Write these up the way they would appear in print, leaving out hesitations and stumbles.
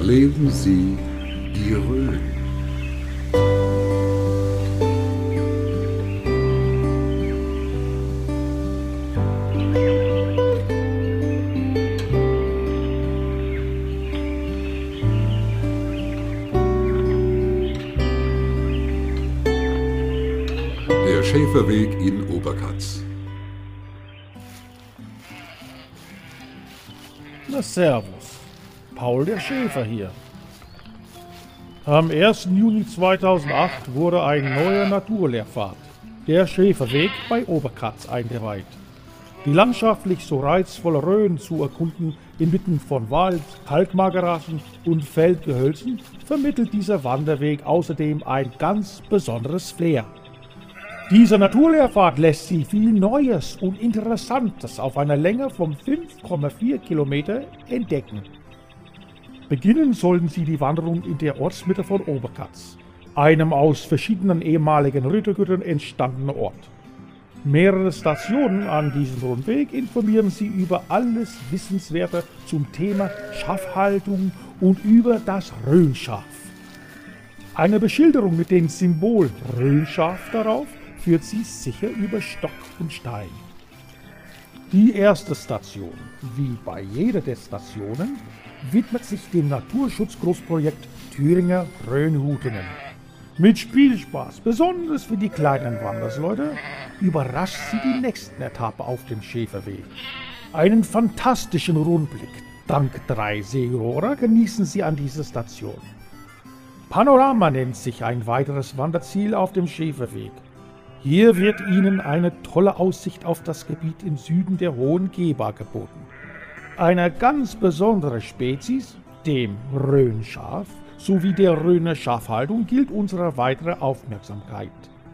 Erleben Sie die Rhön. Der Schäferweg in Oberkatz. Na servus, Paul der Schäfer hier. Am 1. Juni 2008 wurde ein neuer Naturlehrpfad, der Schäferweg bei Oberkatz, eingeweiht. Die landschaftlich so reizvolle Rhön zu erkunden, inmitten von Wald, Kalkmagerrasen und Feldgehölzen, vermittelt dieser Wanderweg außerdem ein ganz besonderes Flair. Dieser Naturlehrpfad lässt Sie viel Neues und Interessantes auf einer Länge von 5,4 Kilometer entdecken. Beginnen sollten Sie die Wanderung in der Ortsmitte von Oberkatz, einem aus verschiedenen ehemaligen Rittergütern entstandenen Ort. Mehrere Stationen an diesem Rundweg informieren Sie über alles Wissenswerte zum Thema Schafhaltung und über das Rhönschaf. Eine Beschilderung mit dem Symbol Rhönschaf darauf führt Sie sicher über Stock und Stein. Die erste Station, wie bei jeder der Stationen, widmet sich dem Naturschutzgroßprojekt Thüringer Rhönhutinnen. Mit Spielspaß, besonders für die kleinen Wandersleute, überrascht Sie die nächsten Etappe auf dem Schäferweg. Einen fantastischen Rundblick, dank 3 Seerohrer, genießen Sie an dieser Station. Panorama nennt sich ein weiteres Wanderziel auf dem Schäferweg. Hier wird Ihnen eine tolle Aussicht auf das Gebiet im Süden der Hohen Geba geboten. Eine ganz besondere Spezies, dem Rhönschaf, sowie der Rhöner Schafhaltung gilt unsere weitere Aufmerksamkeit.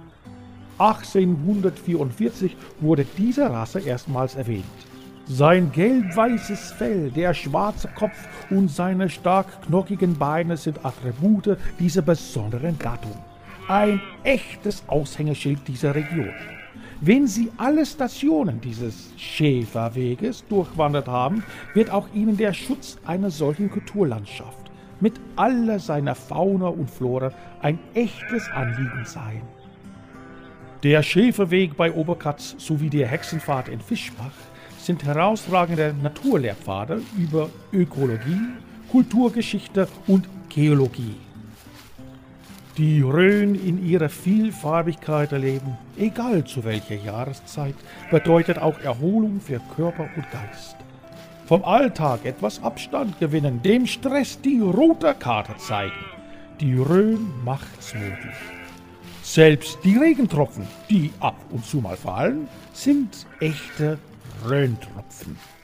1844 wurde diese Rasse erstmals erwähnt. Sein gelb-weißes Fell, der schwarze Kopf und seine stark knockigen Beine sind Attribute dieser besonderen Gattung. Ein echtes Aushängeschild dieser Region. Wenn Sie alle Stationen dieses Schäferweges durchwandert haben, wird auch Ihnen der Schutz einer solchen Kulturlandschaft mit aller seiner Fauna und Flora ein echtes Anliegen sein. Der Schäferweg bei Oberkatz sowie der Hexenpfad in Fischbach sind herausragende Naturlehrpfade über Ökologie, Kulturgeschichte und Geologie. Die Rhön in ihrer Vielfarbigkeit erleben, egal zu welcher Jahreszeit, bedeutet auch Erholung für Körper und Geist. Vom Alltag etwas Abstand gewinnen, dem Stress die rote Karte zeigen. Die Rhön macht's möglich. Selbst die Regentropfen, die ab und zu mal fallen, sind echte Rhöntropfen.